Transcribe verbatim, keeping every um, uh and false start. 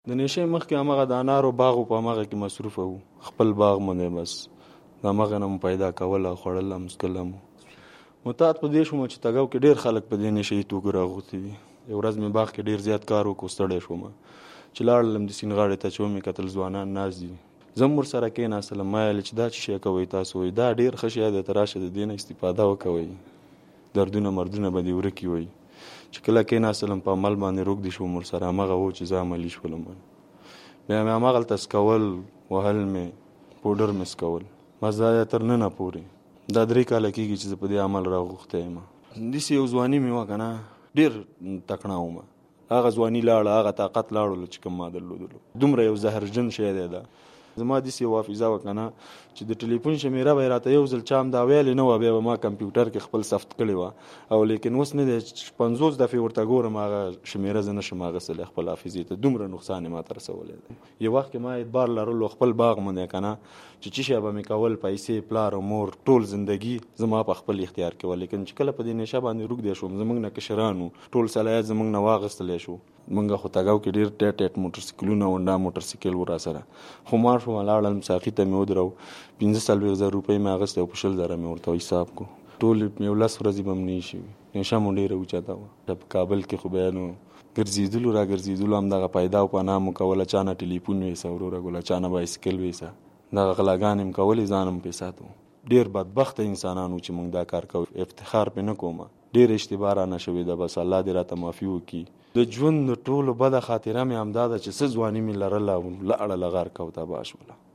د نشې مخکې همغه د انارو باغ په همغه کې مصروفه وو، خپل باغ مو دی بس د همغه نه مو پیدا کول او خوړل هم څکل هم. متعد په دې شوم چې تګاو کې ډېر خلک په دې نشې توکو راغوښتي دي. یو ورځ مې باغ کې ډېر زیات کار وکړو، ستړی شوم چې لاړلم د سیند غاړې ته چې ومې کتل ځوانان ناست دي. زه هم ورسره کېناستلم، ما ویل چې دا څه شی کوئ تاسو؟ وایي دا ډېر ښه شی دی، ته راشه د دې نه استفاده وکوئ، دردونه مردونه به دې ورکي. وایي چې کله کېناستلم په عمل باندې روږدي شوم ورسره، همغه و چې زه عملي شولم. بیا مې همغلته سکول وهل مې پوډر مې سکول بس دا تر ننه پورې دا درې کاله کېږي چې زه په دې عمل راغوښتی یم. داسې یو ځواني مې وه که نه، ډېر تکړه وم. هغه ځواني لاړه، هغه طاقت لاړلو چې کوم ما درلودلو. دومره یو زهرجن شی دی دا. زما داسې یو حافظه وه که نه چې د ټلیفون شمیره به یې راته یو ځل چا هم دا ویلې نه وه، بیا به ما کمپیوټر کې خپل ثبت کړې وه. او لیکن اوس نه دی چې پنځوس دفعې ورته ګورم هغه شمیره زه نه شم اخیستلی خپل حافظې ته، دومره نقصان یې ما ته رسولی دی. یو وخت کې ما اعتبار لرلو، خپل باغ مو دی که نه، چې څه شی به مې کول، پیسې، پلار او مور، ټول زندګي زما په خپل اختیار کې وه. لیکن چې کله په دې نشه باندې روږدی شوم، زموږ نه کشران وو، ټول صلاحیت زموږ نه واخیستلی شو. موږ خو تګاو کې ډېر ټیټ ټیټ موټرسایکلونه هونډا موټرسایکل و راسره. خمار شوم، لاړم ساقي ته مې ودرو، پنځه څلوېښت زره روپۍ مې اخیستې او په شل زره مې ورته حساب کړو. ټول یو لس ورځې به م نه ایښې وي. نشه مو ډېره اوچته وه. په کابل کې خو بیا نو ګرځېدلو را ګرځېدلو همدغه پیدا او پناه مو کوله، چا نه ټلیفون ویسه وروره ګله، چا نه بایسکل ویسه، دغه غلاګانې م کولې، ځان هم پرې ساتو. ډېر بدبخته انسانان وو چې موږ دا کار کوو، افتخار پرې نه کوم، ډېر اشتباه رانه شوې ده. بس الله دې راته معافي وکړي. د ژوند د ټولو بده خاطره مې همدا ده چې څه ځواني مې لرله او لاړله غرق او تباه شوله.